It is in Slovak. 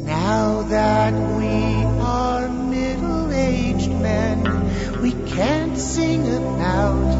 Now that we are middle-aged men, we can't sing about